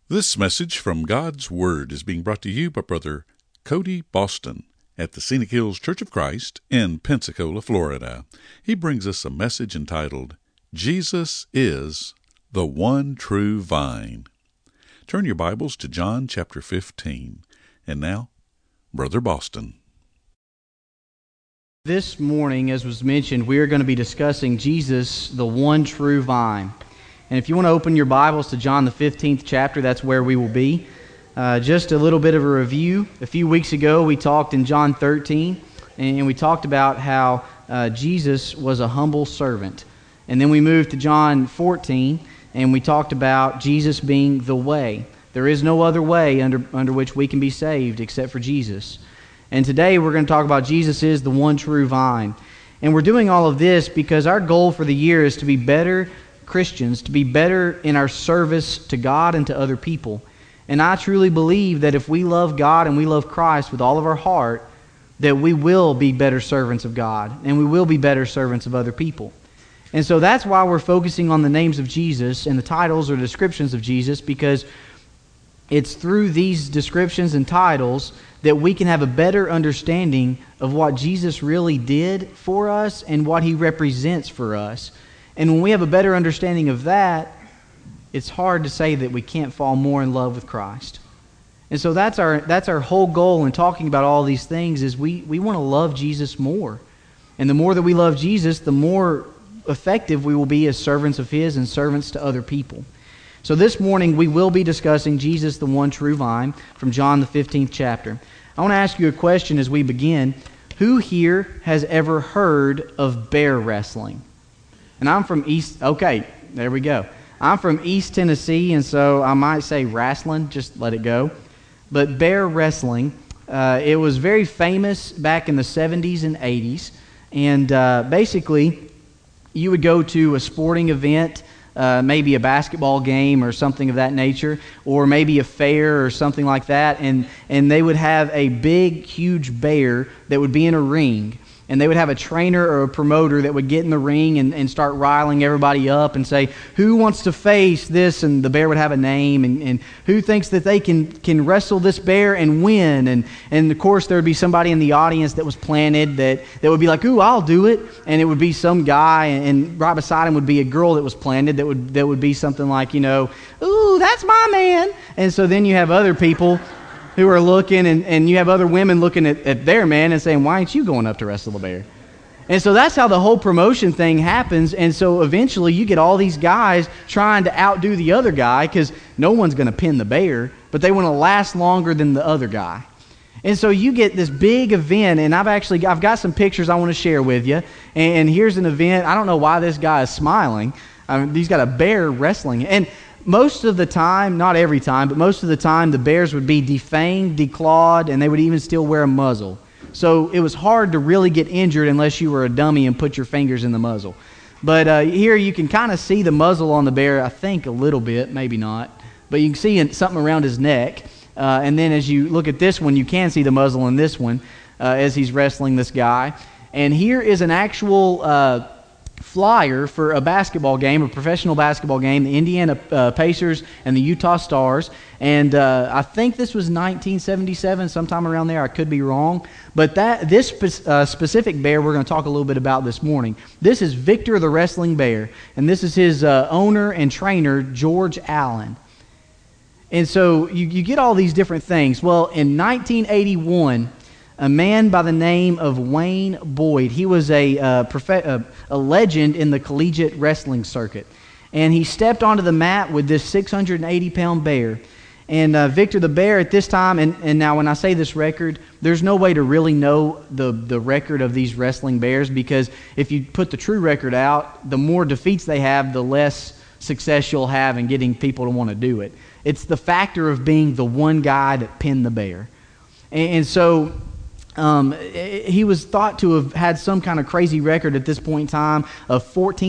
This message from God's Word is being brought to you by Brother Cody Boston at the Scenic Hills Church of Christ in Pensacola, Florida. He brings us a message entitled, Jesus is the One True Vine. Turn your Bibles to John chapter 15. And now, Brother Boston. This morning, as was mentioned, we are going to be discussing Jesus, the one true vine. And if you want to open your Bibles to John the 15th chapter, that's where we will be. Just a little bit of a review. A few weeks ago, we talked in John 13, and we talked about how Jesus was a humble servant. And then we moved to John 14, and we talked about Jesus being the way. There is no other way under which we can be saved except for Jesus. And today we're going to talk about Jesus is the one true vine. And we're doing all of this because our goal for the year is to be better Christians, to be better in our service to God and to other people. And I truly believe that if we love God and we love Christ with all of our heart, that we will be better servants of God and we will be better servants of other people. And so that's why we're focusing on the names of Jesus and the titles or descriptions of Jesus, because it's through these descriptions and titles that we can have a better understanding of what Jesus really did for us and what He represents for us. And when we have a better understanding of that, it's hard to say that we can't fall more in love with Christ. And so that's our whole goal in talking about all these things, is we want to love Jesus more. And the more that we love Jesus, the more effective we will be as servants of His and servants to other people. So this morning we will be discussing Jesus, the one true vine, from John the 15th chapter. I want to ask you a question as we begin. Who here has ever heard of bear wrestling? And I'm from East... Okay, there we go. I'm from East Tennessee, and so I might say wrestling, just let it go. But bear wrestling, it was very famous back in the 70s and 80s. And basically, you would go to a sporting event, maybe a basketball game or something of that nature, or maybe a fair or something like that, and they would have a big, huge bear that would be in a ring. And they would have a trainer or a promoter that would get in the ring and start riling everybody up and say, who wants to face this? And the bear would have a name. And who thinks that they can wrestle this bear and win? And of course, there would be somebody in the audience that was planted that would be like, ooh, I'll do it. And it would be some guy. And right beside him would be a girl that was planted that would be something like, ooh, that's my man. And so then you have other people who are looking, and you have other women looking at their man and saying, why ain't you going up to wrestle the bear? And so that's how the whole promotion thing happens. And so eventually you get all these guys trying to outdo the other guy, because no one's going to pin the bear, but they want to last longer than the other guy. And so you get this big event, and I've got some pictures I want to share with you. And here's an event. I don't know why this guy is smiling. He's got a bear wrestling. And most of the time, not every time, but most of the time, the bears would be defanged, declawed, and they would even still wear a muzzle. So it was hard to really get injured unless you were a dummy and put your fingers in the muzzle. But here you can kind of see the muzzle on the bear, I think a little bit, maybe not. But you can see something around his neck. And then as you look at this one, you can see the muzzle in this one as he's wrestling this guy. And here is an actual flyer for a basketball game, a professional basketball game, the Indiana Pacers and the Utah Stars. And I think this was 1977, sometime around there. I could be wrong. But this specific bear we're going to talk a little bit about this morning. This is Victor the Wrestling Bear. And this is his owner and trainer, George Allen. And so you get all these different things. Well, in 1981... a man by the name of Wayne Boyd. He was a legend in the collegiate wrestling circuit. And he stepped onto the mat with this 680-pound bear. And Victor the Bear at this time, and now when I say this record, there's no way to really know the record of these wrestling bears, because if you put the true record out, the more defeats they have, the less success you'll have in getting people to want to do it. It's the factor of being the one guy that pinned the bear. And so... he was thought to have had some kind of crazy record at this point in time of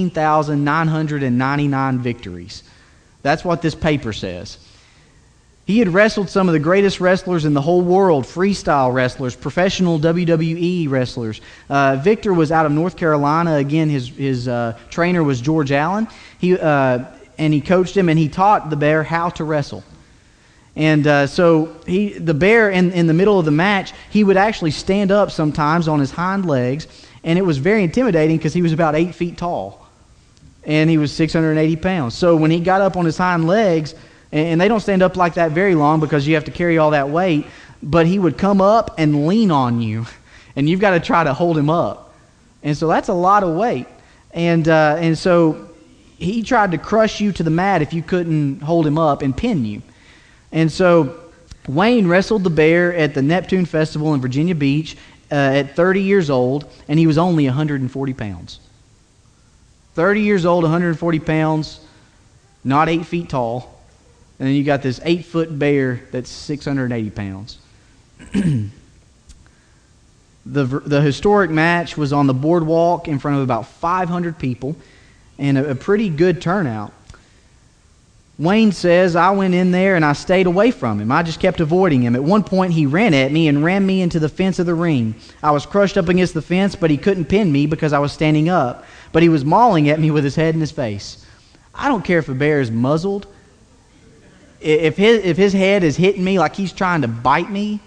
14,999 victories. That's what this paper says. He had wrestled some of the greatest wrestlers in the whole world, freestyle wrestlers, professional WWE wrestlers. Victor was out of North Carolina. Again, his trainer was George Allen. He coached him, and he taught the bear how to wrestle. And so the bear, in the middle of the match, he would actually stand up sometimes on his hind legs, and it was very intimidating because he was about 8 feet tall, and he was 680 pounds. So when he got up on his hind legs, and they don't stand up like that very long because you have to carry all that weight, but he would come up and lean on you, and you've got to try to hold him up. And so that's a lot of weight. And so he tried to crush you to the mat if you couldn't hold him up and pin you. And so Wayne wrestled the bear at the Neptune Festival in Virginia Beach at 30 years old, and he was only 140 pounds. 30 years old, 140 pounds, not 8 feet tall. And then you got this 8-foot bear that's 680 pounds. The historic match was on the boardwalk in front of about 500 people and a pretty good turnout. Wayne says, I went in there and I stayed away from him. I just kept avoiding him. At one point, he ran at me and ran me into the fence of the ring. I was crushed up against the fence, but he couldn't pin me because I was standing up. But he was mauling at me with his head in his face. I don't care if a bear is muzzled. If his head is hitting me like he's trying to bite me,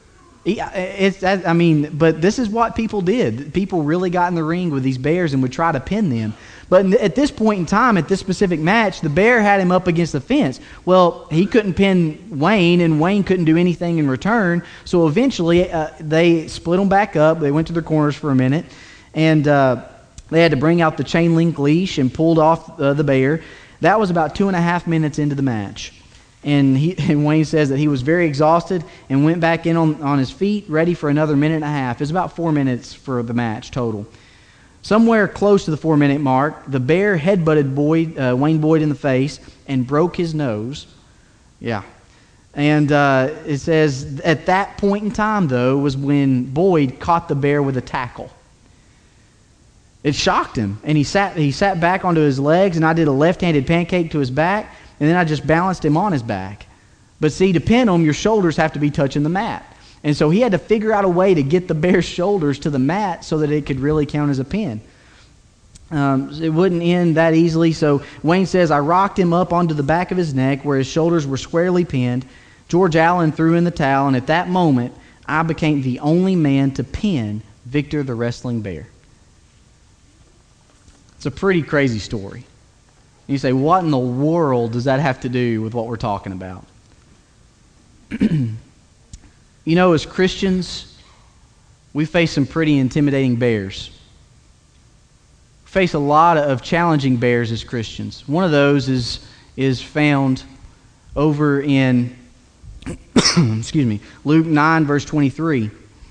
but this is what people did. People really got in the ring with these bears and would try to pin them. But at this point in time, at this specific match, the bear had him up against the fence. Well, he couldn't pin Wayne, and Wayne couldn't do anything in return. So eventually, they split them back up. They went to their corners for a minute, and they had to bring out the chain link leash and pulled off the bear. That was about 2.5 minutes into the match. And Wayne says that he was very exhausted and went back in on his feet, ready for another 1.5 minutes. It was about 4 minutes for the match total. Somewhere close to the 4-minute mark, the bear headbutted Wayne Boyd in the face and broke his nose. Yeah. And it says at that point in time, though, was when Boyd caught the bear with a tackle. It shocked him, and he sat back onto his legs, and I did a left-handed pancake to his back, and then I just balanced him on his back. But see, to pin him, your shoulders have to be touching the mat. And so he had to figure out a way to get the bear's shoulders to the mat so that it could really count as a pin. It wouldn't end that easily, so Wayne says, I rocked him up onto the back of his neck where his shoulders were squarely pinned. George Allen threw in the towel, and at that moment, I became the only man to pin Victor the Wrestling Bear. It's a pretty crazy story. You say, what in the world does that have to do with what we're talking about? You know, as Christians, we face some pretty intimidating bears. We face a lot of challenging bears as Christians. One of those is found over in Luke 9, verse 23,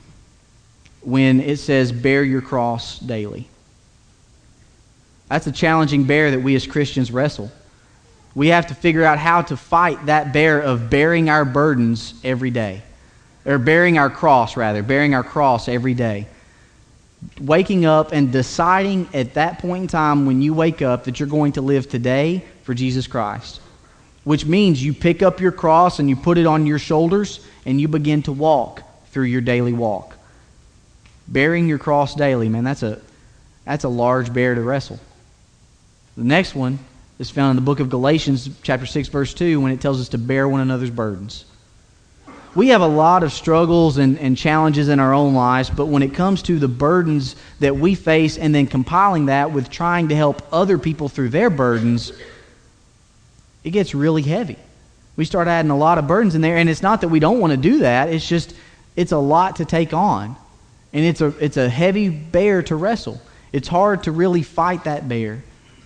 when it says, bear your cross daily. That's a challenging bear that we as Christians wrestle. We have to figure out how to fight that bear of bearing our burdens every day. Or bearing our cross every day. Waking up and deciding at that point in time when you wake up that you're going to live today for Jesus Christ. Which means you pick up your cross and you put it on your shoulders and you begin to walk through your daily walk. Bearing your cross daily, man, that's a large bear to wrestle. The next one is found in the book of Galatians, chapter 6, verse 2, when it tells us to bear one another's burdens. We have a lot of struggles and challenges in our own lives, but when it comes to the burdens that we face and then compiling that with trying to help other people through their burdens, it gets really heavy. We start adding a lot of burdens in there, and it's not that we don't want to do that, it's just it's a lot to take on. And it's a heavy bear to wrestle. It's hard to really fight that bear.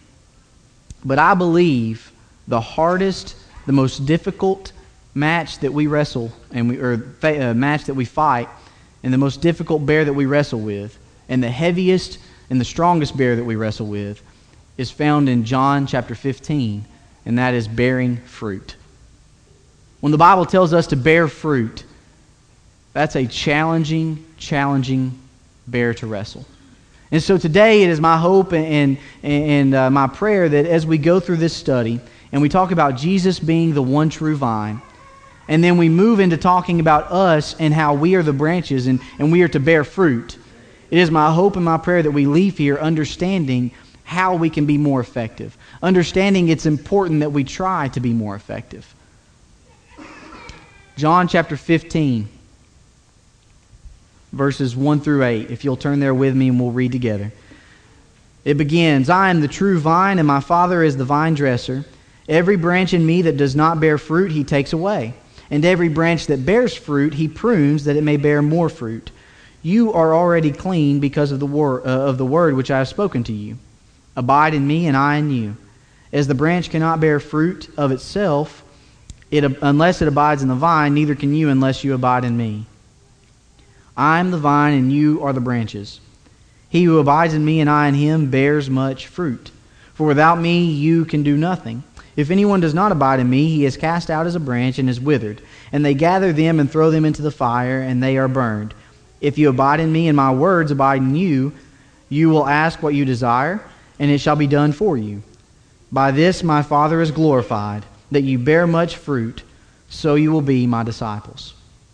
But I believe the hardest, the most difficult match that we wrestle, match that we fight, and the most difficult bear that we wrestle with, and the heaviest and the strongest bear that we wrestle with, is found in John chapter 15, and that is bearing fruit. When the Bible tells us to bear fruit, that's a challenging bear to wrestle. And so today it is my hope and my prayer that as we go through this study and we talk about Jesus being the one true vine, and then we move into talking about us and how we are the branches and we are to bear fruit, it is my hope and my prayer that we leave here understanding how we can be more effective, understanding it's important that we try to be more effective. John chapter 15, verses 1 through 8. If you'll turn there with me and we'll read together. It begins, I am the true vine, and my Father is the vine dresser. Every branch in me that does not bear fruit, he takes away. And every branch that bears fruit, he prunes, that it may bear more fruit. You are already clean because of the word which I have spoken to you. Abide in me, and I in you. As the branch cannot bear fruit of itself, unless it abides in the vine, neither can you unless you abide in me. I am the vine, and you are the branches. He who abides in me and I in him bears much fruit. For without me you can do nothing. If anyone does not abide in me, he is cast out as a branch and is withered. And they gather them and throw them into the fire, and they are burned. If you abide in me and my words abide in you, you will ask what you desire, and it shall be done for you. By this my Father is glorified, that you bear much fruit, so you will be my disciples.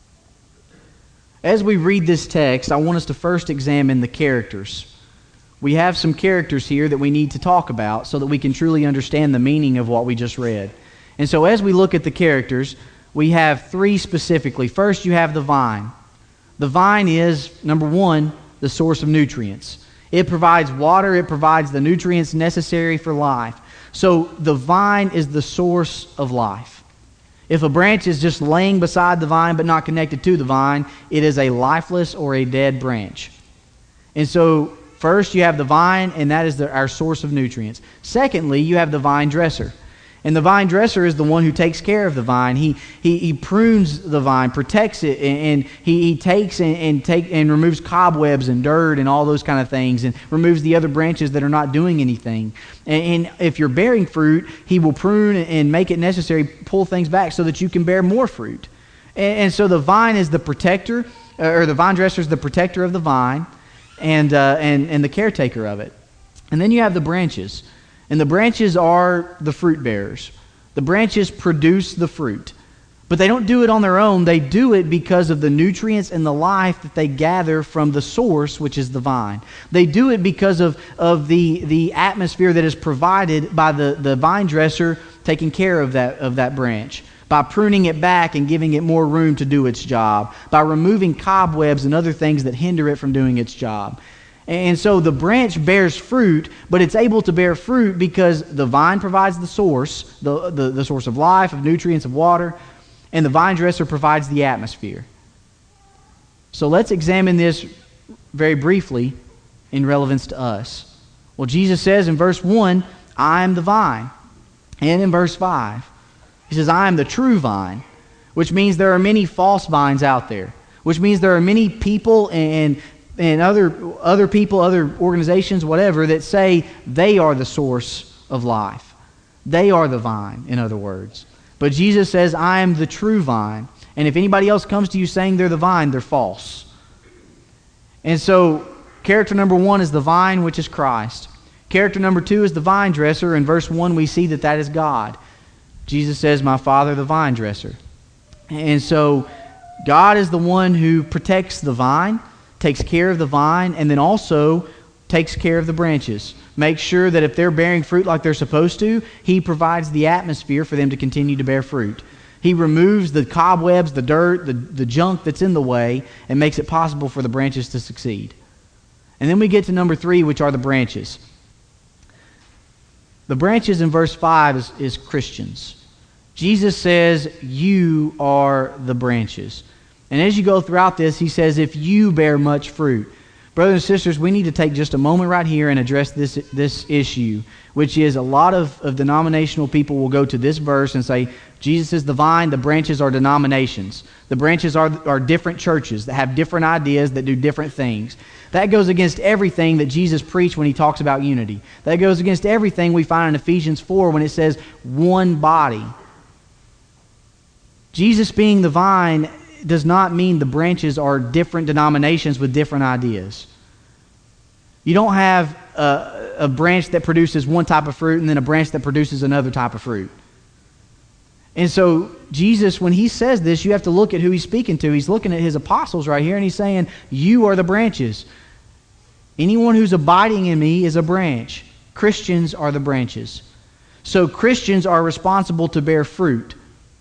As we read this text, I want us to first examine the characters. We have some characters here that we need to talk about so that we can truly understand the meaning of what we just read. And so as we look at the characters, we have three specifically. First, you have the vine. The vine is, number one, the source of nutrients. It provides water, it provides the nutrients necessary for life. So the vine is the source of life. If a branch is just laying beside the vine but not connected to the vine, it is a lifeless or a dead branch. And so first you have the vine, and that is our source of nutrients. Secondly, you have the vine dresser. And the vine dresser is the one who takes care of the vine. He prunes the vine, protects it, and he takes and removes cobwebs and dirt and all those kind of things, and removes the other branches that are not doing anything. And if you're bearing fruit, he will prune and make it necessary, pull things back so that you can bear more fruit. And so the vine is the protector, or the vine dresser is the protector of the vine, and the caretaker of it. And then you have the branches. And the branches are the fruit bearers. The branches produce the fruit. But they don't do it on their own. They do it because of the nutrients and the life that they gather from the source, which is the vine. They do it because of the atmosphere that is provided by the vine dresser taking care of that branch, by pruning it back and giving it more room to do its job, by removing cobwebs and other things that hinder it from doing its job. And so the branch bears fruit, but it's able to bear fruit because the vine provides the source, the source of life, of nutrients, of water, and the vine dresser provides the atmosphere. So let's examine this very briefly in relevance to us. Well, Jesus says in verse 1, I am the vine. And in verse 5, he says, I am the true vine, which means there are many false vines out there, which means there are many people and other people, other organizations, whatever, that say they are the source of life. They are the vine, in other words. But Jesus says, I am the true vine. And if anybody else comes to you saying they're the vine, they're false. And so, character number one is the vine, which is Christ. Character number two is the vine dresser. In verse 1, we see that is God. Jesus says, my Father, the vine dresser. And so, God is the one who protects the vine, takes care of the vine, and then also takes care of the branches. Makes sure that if they're bearing fruit like they're supposed to, He provides the atmosphere for them to continue to bear fruit. He removes the cobwebs, the dirt, the junk that's in the way, and makes it possible for the branches to succeed. And then we get to number 3, which are the branches. The branches in verse 5 is Christians. Jesus says, you are the branches. And as you go throughout this, He says, if you bear much fruit. Brothers and sisters, we need to take just a moment right here and address this issue, which is a lot of denominational people will go to this verse and say, Jesus is the vine, the branches are denominations. The branches are different churches that have different ideas, that do different things. That goes against everything that Jesus preached when He talks about unity. That goes against everything we find in Ephesians 4 when it says one body. Jesus being the vine does not mean the branches are different denominations with different ideas. You don't have a branch that produces one type of fruit and then a branch that produces another type of fruit. And so Jesus, when He says this, you have to look at who He's speaking to. He's looking at His apostles right here, and He's saying, you are the branches. Anyone who's abiding in me is a branch. Christians are the branches. So Christians are responsible to bear fruit.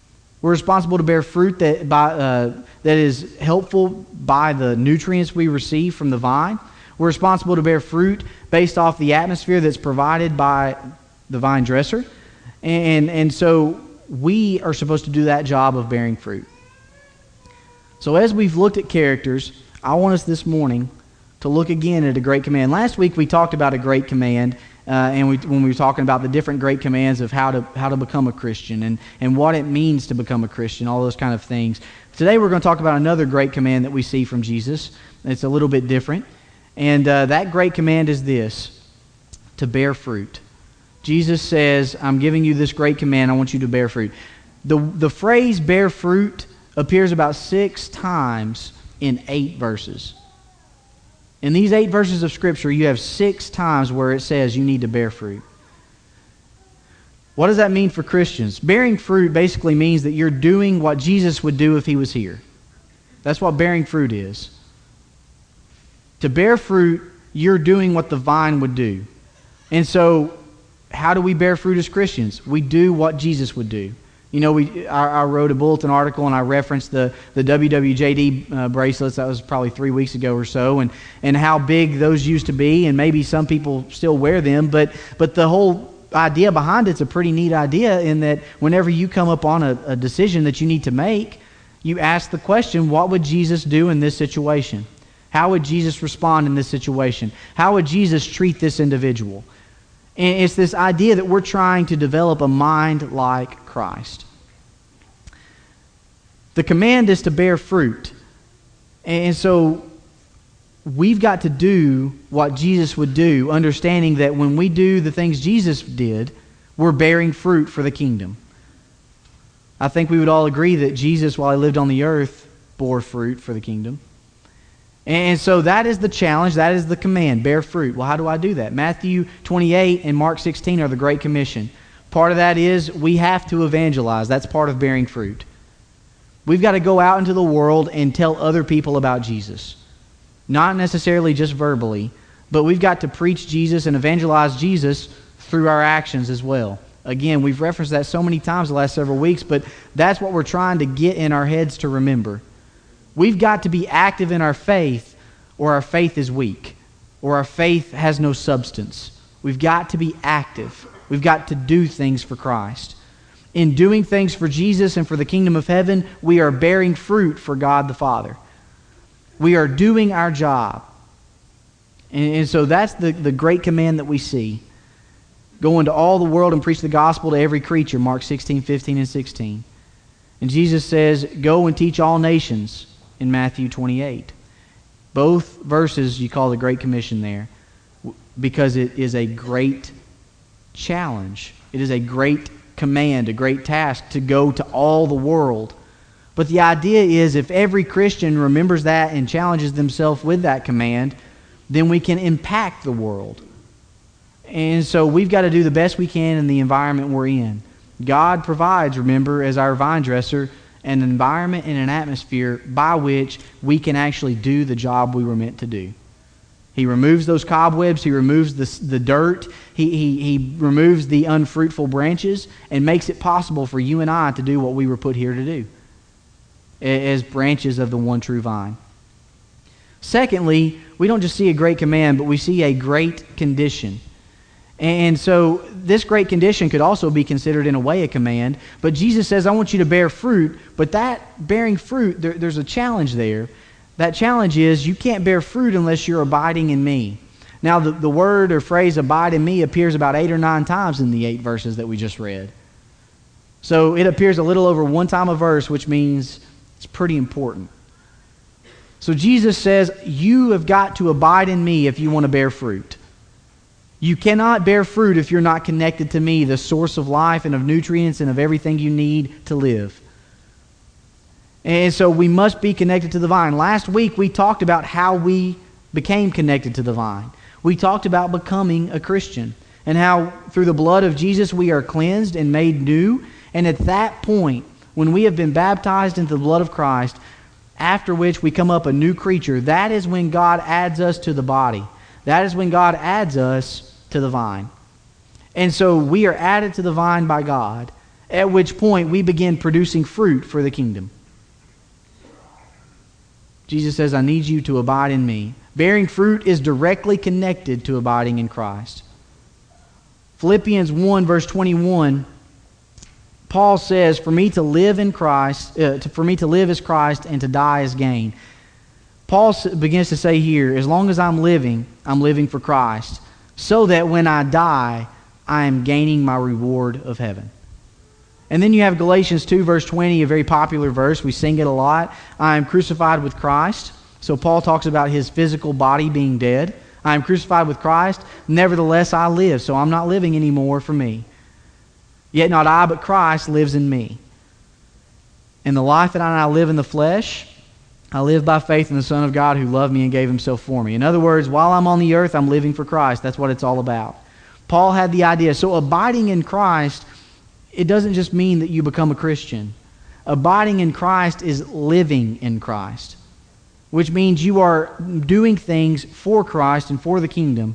We're responsible to bear fruit that is helpful by the nutrients we receive from the vine. We're responsible to bear fruit based off the atmosphere that's provided by the vine dresser. And so we are supposed to do that job of bearing fruit. So as we've looked at characters, I want us this morning to look again at a great command. Last week we talked about a great command, when we were talking about the different great commands of how to become a Christian and what it means to become a Christian, all those kind of things. Today we're going to talk about another great command that we see from Jesus. It's a little bit different. And that great command is this: to bear fruit. Jesus says, I'm giving you this great command. I want you to bear fruit. The phrase bear fruit appears about 6 times in 8 verses. In these 8 verses of Scripture, you have 6 times where it says you need to bear fruit. What does that mean for Christians? Bearing fruit basically means that you're doing what Jesus would do if he was here. That's what bearing fruit is. To bear fruit, you're doing what the vine would do. And so, how do we bear fruit as Christians? We do what Jesus would do. You know, I wrote a bulletin article and I referenced the WWJD bracelets. That was probably 3 weeks ago or so, and how big those used to be, and maybe some people still wear them. But the whole idea behind it's a pretty neat idea, in that whenever you come up on a decision that you need to make, you ask the question, what would Jesus do in this situation? How would Jesus respond in this situation? How would Jesus treat this individual? And it's this idea that we're trying to develop a mind like Christ. The command is to bear fruit. And so we've got to do what Jesus would do, understanding that when we do the things Jesus did, we're bearing fruit for the kingdom. I think we would all agree that Jesus, while he lived on the earth, bore fruit for the kingdom. And so that is the challenge, that is the command, bear fruit. Well, how do I do that? Matthew 28 and Mark 16 are the Great Commission. Part of that is we have to evangelize. That's part of bearing fruit. We've got to go out into the world and tell other people about Jesus. Not necessarily just verbally, but we've got to preach Jesus and evangelize Jesus through our actions as well. Again, we've referenced that so many times the last several weeks, but that's what we're trying to get in our heads to remember. We've got to be active in our faith, or our faith is weak, or our faith has no substance. We've got to be active. We've got to do things for Christ. In doing things for Jesus and for the kingdom of heaven, we are bearing fruit for God the Father. We are doing our job. And so that's the great command that we see. Go into all the world and preach the gospel to every creature, Mark 16, 15, and 16. And Jesus says, go and teach all nations, in Matthew 28. Both verses you call the Great Commission there, because it is a great challenge. It is a great command, a great task to go to all the world. But the idea is, if every Christian remembers that and challenges themselves with that command, then we can impact the world. And so we've got to do the best we can in the environment we're in. God provides, remember, as our vine dresser, an environment and an atmosphere by which we can actually do the job we were meant to do. He removes those cobwebs, he removes the dirt, he removes the unfruitful branches, and makes it possible for you and I to do what we were put here to do as branches of the one true vine. Secondly, we don't just see a great command, but we see a great condition. And so this great condition could also be considered in a way a command, but Jesus says, I want you to bear fruit, but that bearing fruit, there's a challenge there. That challenge is you can't bear fruit unless you're abiding in me. Now the word or phrase abide in me appears about 8 or 9 times in the 8 verses that we just read. So it appears a little over 1 time a verse, which means it's pretty important. So Jesus says, you have got to abide in me if you want to bear fruit. You cannot bear fruit if you're not connected to me, the source of life and of nutrients and of everything you need to live. And so we must be connected to the vine. Last week we talked about how we became connected to the vine. We talked about becoming a Christian and how through the blood of Jesus we are cleansed and made new. And at that point, when we have been baptized into the blood of Christ, after which we come up a new creature, that is when God adds us to the body. That is when God adds us to the vine. And so we are added to the vine by God. at which point we begin producing fruit for the kingdom. Jesus says, I need you to abide in me. Bearing fruit is directly connected to abiding in Christ. Philippians 1 verse 21, Paul says, for me to live in Christ, for me to live is Christ, and to die is gain. Paul begins to say here, as long as I'm living for Christ, so that when I die, I am gaining my reward of heaven. And then you have Galatians 2 verse 20, a very popular verse. We sing it a lot. I am crucified with Christ. So Paul talks about his physical body being dead. I am crucified with Christ. Nevertheless, I live. So I'm not living anymore for me. Yet not I, but Christ lives in me. And the life that I now live in the flesh, I live by faith in the Son of God who loved me and gave himself for me. In other words, while I'm on the earth, I'm living for Christ. That's what it's all about. Paul had the idea. So abiding in Christ, it doesn't just mean that you become a Christian. Abiding in Christ is living in Christ, which means you are doing things for Christ and for the kingdom,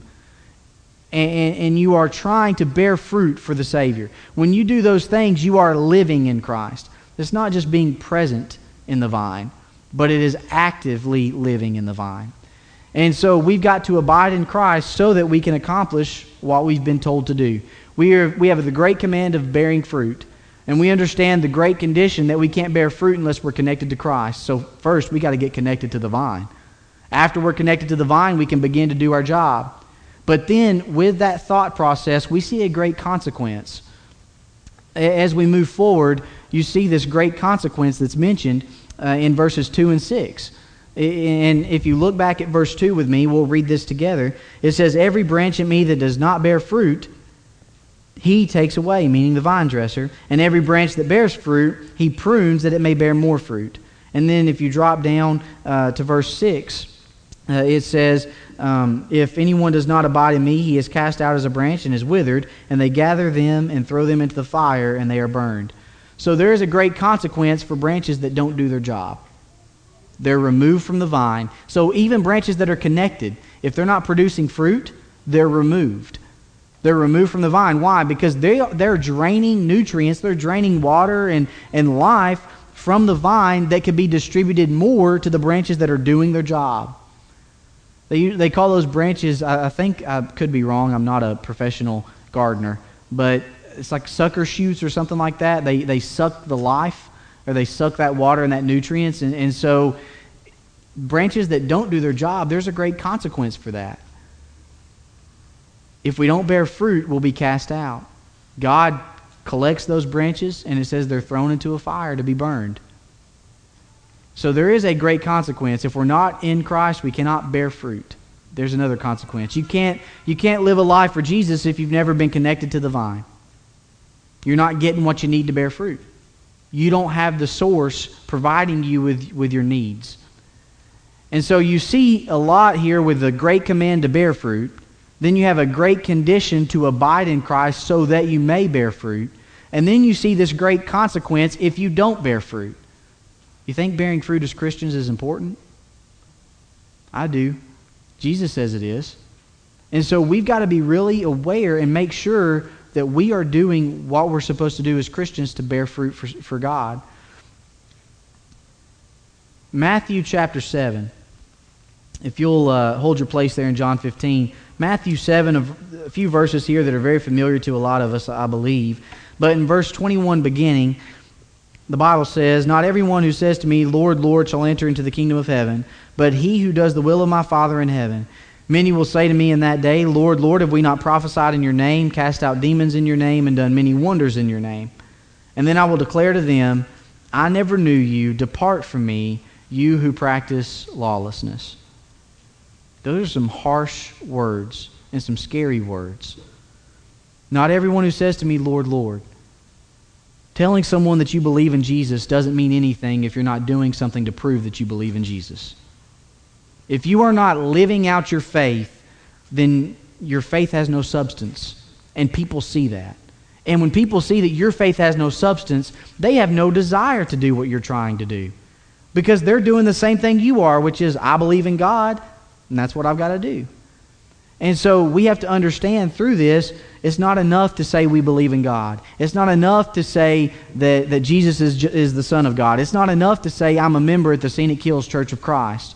and you are trying to bear fruit for the Savior. When you do those things, you are living in Christ. It's not just being present in the vine, but it is actively living in the vine. And so we've got to abide in Christ so that we can accomplish what we've been told to do. We have the great command of bearing fruit, and we understand the great condition that we can't bear fruit unless we're connected to Christ. So first, we got to get connected to the vine. After we're connected to the vine, we can begin to do our job. But then, with that thought process, we see a great consequence. As we move forward, you see this great consequence that's mentioned in verses 2 and 6. And if you look back at verse 2 with me, we'll read this together. It says, every branch in me that does not bear fruit, he takes away, meaning the vine dresser. And every branch that bears fruit, he prunes that it may bear more fruit. And then if you drop down to verse 6, it says, if anyone does not abide in me, he is cast out as a branch and is withered, and they gather them and throw them into the fire, and they are burned. So there is a great consequence for branches that don't do their job. They're removed from the vine. So even branches that are connected, if they're not producing fruit, they're removed. They're removed from the vine. Why? Because they're draining nutrients, they're draining water and life from the vine that could be distributed more to the branches that are doing their job. They call those branches, I think, I could be wrong, I'm not a professional gardener, but it's like sucker shoots or something like that. They suck the life, or they suck that water and that nutrients. And so branches that don't do their job, there's a great consequence for that. If we don't bear fruit, we'll be cast out. God collects those branches, and it says they're thrown into a fire to be burned. So there is a great consequence. If we're not in Christ, we cannot bear fruit. There's another consequence. You can't live a life for Jesus if you've never been connected to the vine. You're not getting what you need to bear fruit. You don't have the source providing you with your needs. And so you see a lot here with the great command to bear fruit. Then you have a great condition to abide in Christ so that you may bear fruit. And then you see this great consequence if you don't bear fruit. You think bearing fruit as Christians is important? I do. Jesus says it is. And so we've got to be really aware and make sure that we are doing what we're supposed to do as Christians to bear fruit for God. Matthew chapter 7. If you'll hold your place there in John 15. Matthew 7, a few verses here that are very familiar to a lot of us, I believe. But in verse 21 beginning, the Bible says, not everyone who says to me, Lord, Lord, shall enter into the kingdom of heaven, but he who does the will of my Father in heaven. Many will say to me in that day, Lord, Lord, have we not prophesied in your name, cast out demons in your name, and done many wonders in your name? And then I will declare to them, I never knew you. Depart from me, you who practice lawlessness. Those are some harsh words and some scary words. Not everyone who says to me, Lord, Lord. Telling someone that you believe in Jesus doesn't mean anything if you're not doing something to prove that you believe in Jesus. If you are not living out your faith, then your faith has no substance, and people see that. And when people see that your faith has no substance, they have no desire to do what you're trying to do, because they're doing the same thing you are, which is, I believe in God, and that's what I've got to do. And so we have to understand through this, it's not enough to say we believe in God. It's not enough to say that Jesus is the Son of God. It's not enough to say I'm a member at the Scenic Hills Church of Christ.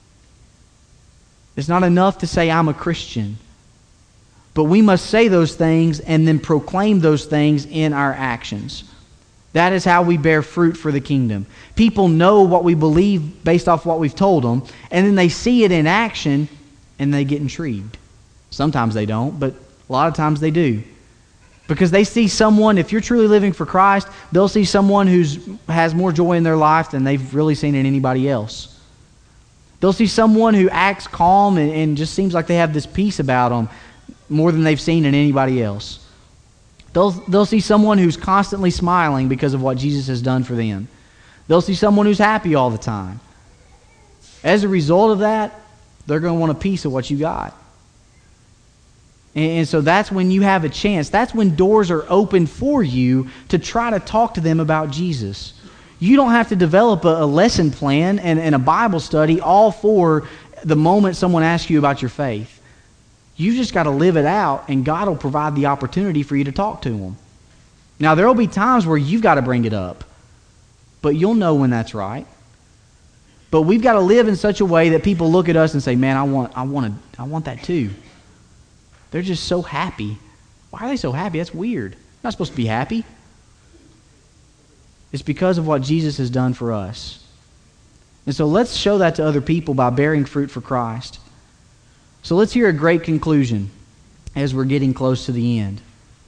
It's not enough to say I'm a Christian. But we must say those things and then proclaim those things in our actions. That is how we bear fruit for the kingdom. People know what we believe based off what we've told them, and then they see it in action and they get intrigued. Sometimes they don't, but a lot of times they do. Because they see someone, if you're truly living for Christ, they'll see someone who has more joy in their life than they've really seen in anybody else. They'll see someone who acts calm and just seems like they have this peace about them more than they've seen in anybody else. They'll see someone who's constantly smiling because of what Jesus has done for them. They'll see someone who's happy all the time. As a result of that, they're going to want a piece of what you got. And so that's when you have a chance. That's when doors are open for you to try to talk to them about Jesus. You don't have to develop a lesson plan and a Bible study all for the moment someone asks you about your faith. You just got to live it out, and God will provide the opportunity for you to talk to them. Now, there will be times where you've got to bring it up, but you'll know when that's right. But we've got to live in such a way that people look at us and say, "Man, I want that too." They're just so happy. Why are they so happy? That's weird. You're not supposed to be happy. It's because of what Jesus has done for us. And so let's show that to other people by bearing fruit for Christ. So let's hear a great conclusion as we're getting close to the end.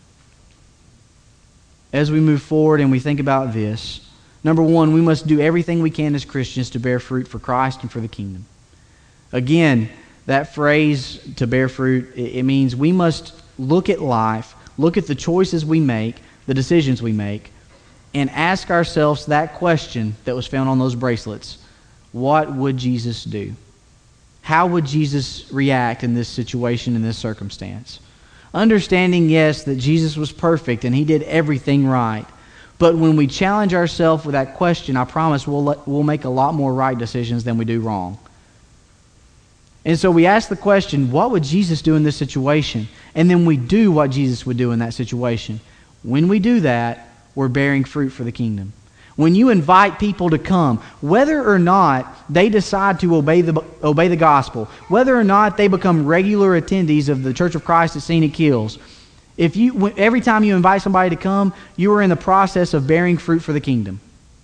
As we move forward and we think about this, number one, we must do everything we can as Christians to bear fruit for Christ and for the kingdom. Again, that phrase, to bear fruit, it means we must look at life, look at the choices we make, the decisions we make, and ask ourselves that question that was found on those bracelets. What would Jesus do? How would Jesus react in this situation, in this circumstance? Understanding, yes, that Jesus was perfect and He did everything right. But when we challenge ourselves with that question, I promise we'll make a lot more right decisions than we do wrong. And so we ask the question, what would Jesus do in this situation? And then we do what Jesus would do in that situation. When we do that, we're bearing fruit for the kingdom. When you invite people to come, whether or not they decide to obey the gospel, whether or not they become regular attendees of the Church of Christ at Scenic Hills, every time you invite somebody to come, you are in the process of bearing fruit for the kingdom.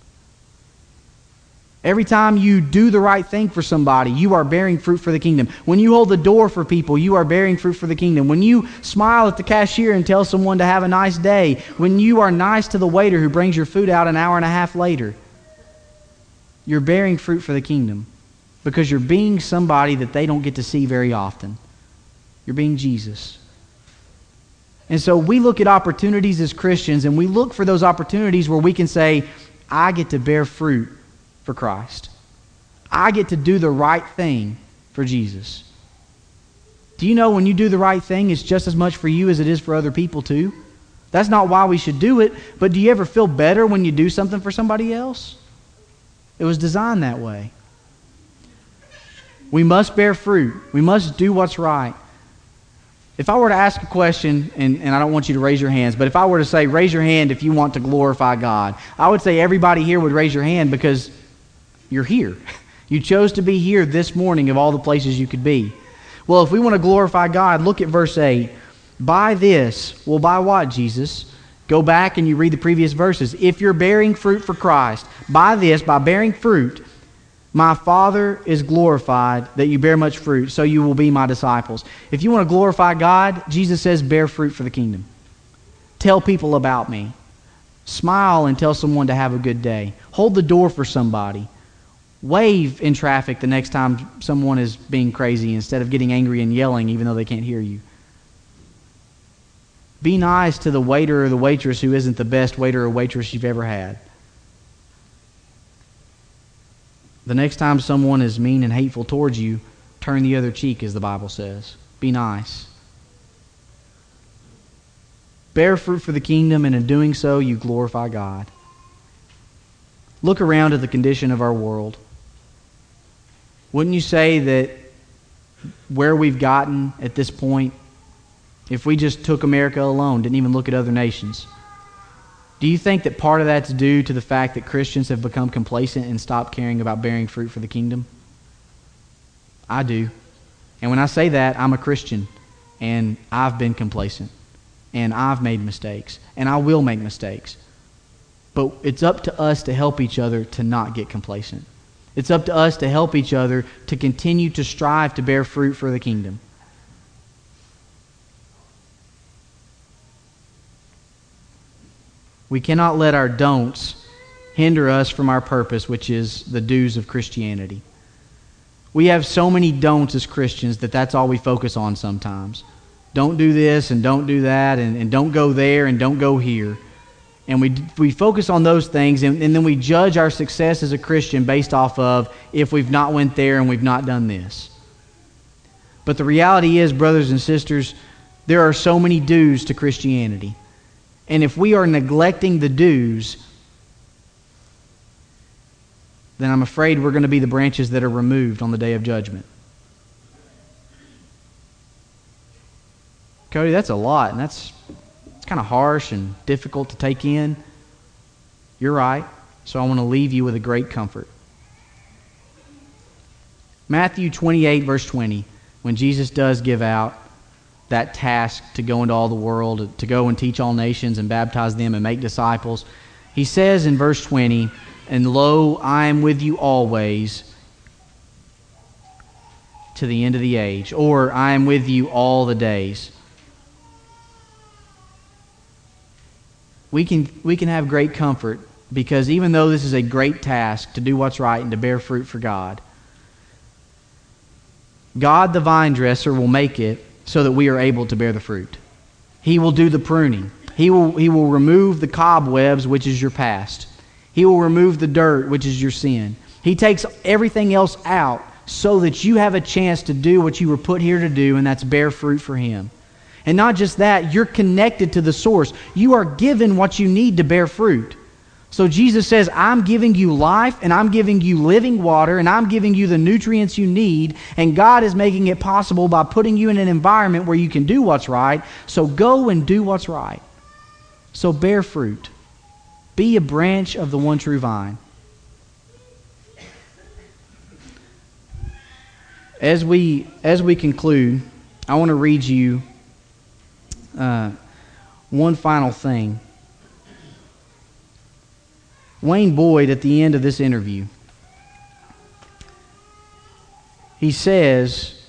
Every time you do the right thing for somebody, you are bearing fruit for the kingdom. When you hold the door for people, you are bearing fruit for the kingdom. When you smile at the cashier and tell someone to have a nice day, when you are nice to the waiter who brings your food out an hour and a half later, you're bearing fruit for the kingdom because you're being somebody that they don't get to see very often. You're being Jesus. And so we look at opportunities as Christians, and we look for those opportunities where we can say, I get to bear fruit for Christ. I get to do the right thing for Jesus. Do you know when you do the right thing, it's just as much for you as it is for other people too? That's not why we should do it, but do you ever feel better when you do something for somebody else? It was designed that way. We must bear fruit. We must do what's right. If I were to ask a question, and I don't want you to raise your hands, but if I were to say, raise your hand if you want to glorify God, I would say everybody here would raise your hand because you're here. You chose to be here this morning of all the places you could be. Well, if we want to glorify God, look at verse 8. By this, well, by what, Jesus? Go back and you read the previous verses. If you're bearing fruit for Christ, by this, by bearing fruit, my Father is glorified that you bear much fruit, so you will be my disciples. If you want to glorify God, Jesus says, bear fruit for the kingdom. Tell people about me. Smile and tell someone to have a good day. Hold the door for somebody. Wave in traffic the next time someone is being crazy instead of getting angry and yelling even though they can't hear you. Be nice to the waiter or the waitress who isn't the best waiter or waitress you've ever had. The next time someone is mean and hateful towards you, turn the other cheek, as the Bible says. Be nice. Bear fruit for the kingdom, and in doing so, you glorify God. Look around at the condition of our world. Wouldn't you say that where we've gotten at this point, if we just took America alone, didn't even look at other nations, do you think that part of that's due to the fact that Christians have become complacent and stopped caring about bearing fruit for the kingdom? I do. And when I say that, I'm a Christian, and I've been complacent, and I've made mistakes, and I will make mistakes. But it's up to us to help each other to not get complacent. It's up to us to help each other to continue to strive to bear fruit for the kingdom. We cannot let our don'ts hinder us from our purpose, which is the do's of Christianity. We have so many don'ts as Christians that's all we focus on sometimes. Don't do this and don't do that and don't go there and don't go here. And we focus on those things and then we judge our success as a Christian based off of if we've not went there and we've not done this. But the reality is, brothers and sisters, there are so many do's to Christianity. And if we are neglecting the do's, then I'm afraid we're going to be the branches that are removed on the day of judgment. Cody, that's a lot, and it's kind of harsh and difficult to take in. You're right, so I want to leave you with a great comfort. Matthew 28, verse 20, when Jesus does give out that task to go into all the world, to go and teach all nations and baptize them and make disciples, he says in verse 20, "And lo, I am with you always to the end of the age," or "I am with you all the days." We can have great comfort because even though this is a great task to do what's right and to bear fruit for God, God the vine dresser will make it so that we are able to bear the fruit. He will do the pruning. He will remove the cobwebs, which is your past. He will remove the dirt, which is your sin. He takes everything else out so that you have a chance to do what you were put here to do, and that's bear fruit for Him. And not just that, you're connected to the source. You are given what you need to bear fruit. So Jesus says, I'm giving you life, and I'm giving you living water, and I'm giving you the nutrients you need, and God is making it possible by putting you in an environment where you can do what's right. So go and do what's right. So bear fruit. Be a branch of the one true vine. As we conclude, I want to read you one final thing. Wayne Boyd, at the end of this interview, he says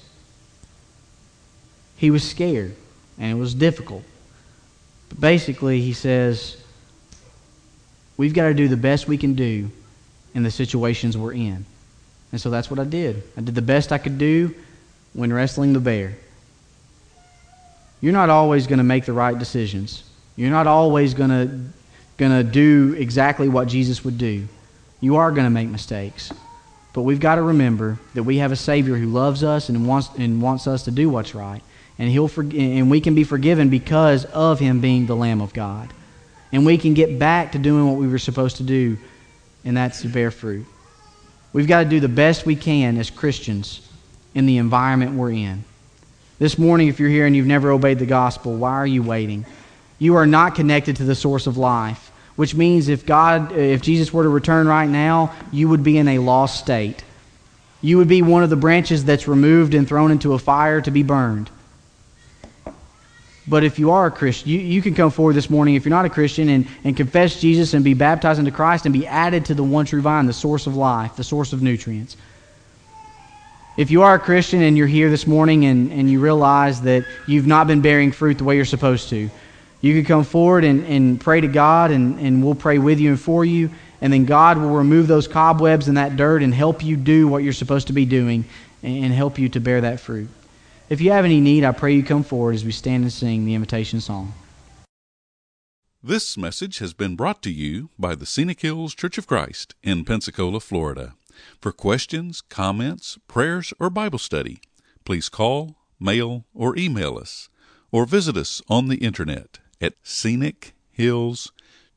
he was scared and it was difficult. But basically, he says, we've got to do the best we can do in the situations we're in. And so that's what I did. I did the best I could do when wrestling the bear. You're not always going to make the right decisions. You're not always going to do exactly what Jesus would do. You are going to make mistakes. But we've got to remember that we have a Savior who loves us and wants us to do what's right. And we can be forgiven because of Him being the Lamb of God. And we can get back to doing what we were supposed to do, and that's to bear fruit. We've got to do the best we can as Christians in the environment we're in. This morning, if you're here and you've never obeyed the gospel, why are you waiting? You are not connected to the source of life, which means if Jesus were to return right now, you would be in a lost state. You would be one of the branches that's removed and thrown into a fire to be burned. But if you are a Christian, you can come forward this morning if you're not a Christian and confess Jesus and be baptized into Christ and be added to the one true vine, the source of life, the source of nutrients. If you are a Christian and you're here this morning and you realize that you've not been bearing fruit the way you're supposed to, you can come forward and pray to God and we'll pray with you and for you, and then God will remove those cobwebs and that dirt and help you do what you're supposed to be doing and help you to bear that fruit. If you have any need, I pray you come forward as we stand and sing the invitation song. This message has been brought to you by the Scenic Hills Church of Christ in Pensacola, Florida. For questions, comments, prayers, or Bible study, please call, mail, or email us, or visit us on the internet at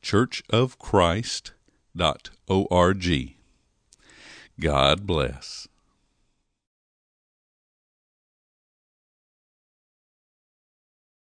scenichillschurchofchrist.org. God bless.